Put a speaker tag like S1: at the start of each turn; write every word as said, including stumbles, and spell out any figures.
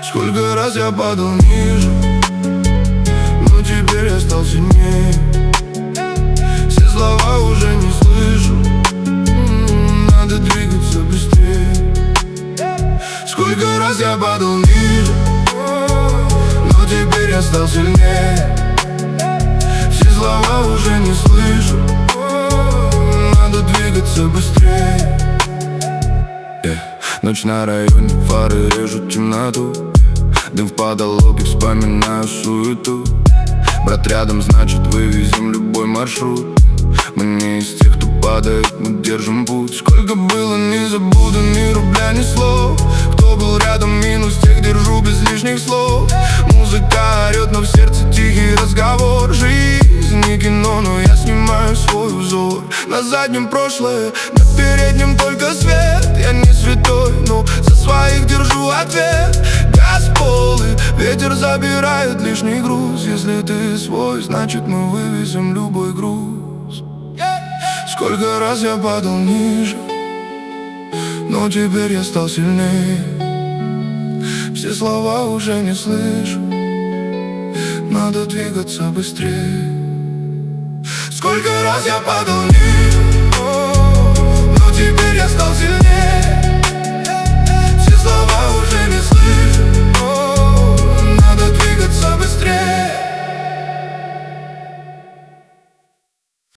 S1: Сколько раз я падал ниже, но теперь я стал сильнее. Все слова уже не слышу, надо двигаться быстрее. Сколько раз я падал ниже, но теперь я стал сильнее. Все слова уже не слышу, надо двигаться быстрее. yeah. Ночь на районе, фары режут темноту. Дым в потолок и вспоминаю суету. Брат рядом, значит вывезем любой маршрут. Мы не из тех, кто падает, мы держим путь. Сколько было, не забуду ни рубля, ни слов. Кто был рядом, минус тех, держу без лишних слов. Музыка орет, но в сердце тихий разговор. Жизнь не кино, но я снимаю свой узор. На заднем прошлое, на переднем только свет. Я не святой, но за своих держу ответ. Газ полы, ветер забирает лишний груз. Если ты свой, значит мы вывезем любой груз. Сколько раз я падал ниже, но теперь я стал сильнее. Все слова уже не слышу, надо двигаться быстрее. Сколько раз я падал ниже,